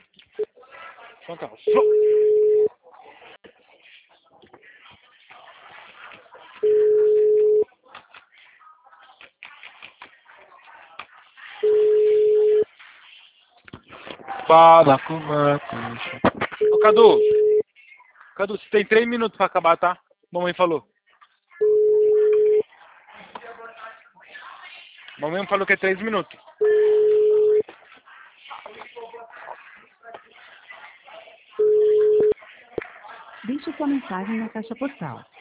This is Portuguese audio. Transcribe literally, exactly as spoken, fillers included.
Então tá. Fala com Marcos. Ô, Cadu. Cadu, você tem três minutos pra acabar, tá? Mamãe falou. Mamãe falou que é três minutos. Deixe sua mensagem na caixa postal.